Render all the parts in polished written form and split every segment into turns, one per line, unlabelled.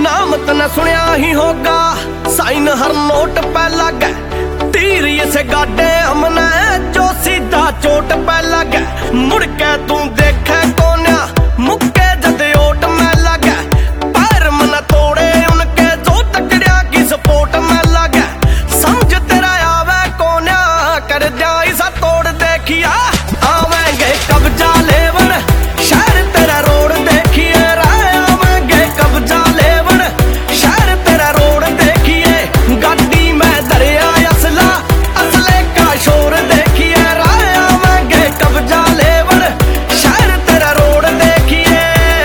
नाम तने सुनिया ही होगा, साइन हर नोट पे लगे, तीर इस गाडे हमने जो सीधा चोट पे लगे। मुड़ के तू देखे कोन्या मुक्के जद ओट में लगे, पैर मन तोड़े उनके जो तकड़िया की सपोर्ट में लगे। समझ तेरा आवे कोन्या कर जाई सा तोड़ देखिया, आवेंगे कब्जा लेवन शहर तेरा रोड देखिए, आवेंगे कब्जा लेवन शहर तेरा रोड देखिए। गाड़ी में दरिया असला असले का शोर देखिए, आवेंगे कब्जा लेवन शहर तेरा रोड देखिए।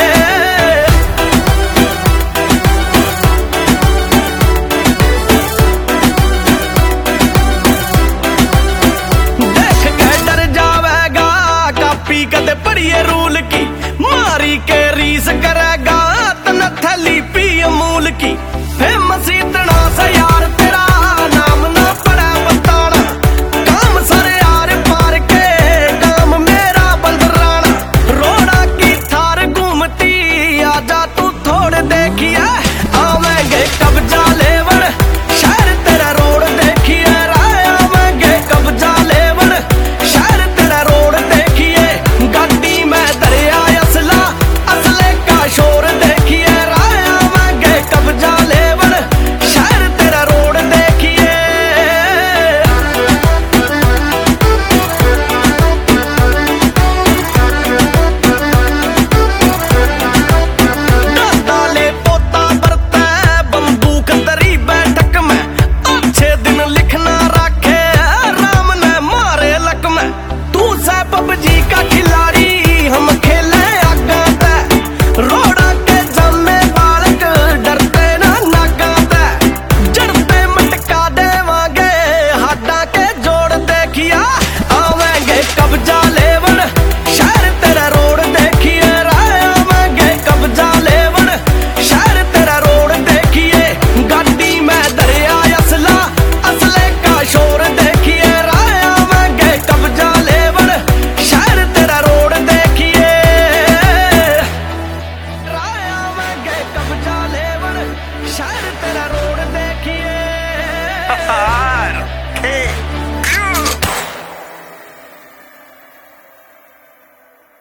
देख के डर जावेगा कापी कदे पढ़िए रूल की, मारी के रीस करेगा तना थैली पी अमूल की। फेमस इतना सा यार तेरा नाम ना पड़ा बताना, काम सारे यार पार के काम मेरा बंदराना। रोड़ा की थार घूमती आजा तू थोड़ देखिए, आवेंगे कब्जा लेवन शहर तेरा रोड देखिए, आवेंगे कब्जा लेवन शहर तेरा रोड देखिए। गाड़ी में दरिया असला असले का शोर देखिए, आवेंगे कब्जा लेवन शहर तेरा रोड देखिए। डाले पोता बरता बंदूक तरी बैठक में, अच्छे दिन लिखना रखे राम ने मारे लक में। तू सा पबजी का खिलाड़ी हम खेले आगा ते, रोड़ा के जमे बालक डरते ना नागा ते। जड़ते मटका देवांगे हाडा के जोड़ देखिया, आवेंगे कब्जा लेवन शहर तेरा रोड देखिए, आवेंगे कब्जा लेवन शहर तेरा रोड देखिए। गाड़ी में दरिया असला असले का शोर देखिए, आवेंगे कब्जा लेवन शहर तेरा रोड देखिए, आवेंगे कब्जा लेवन शहर तेरा रोड देखिए।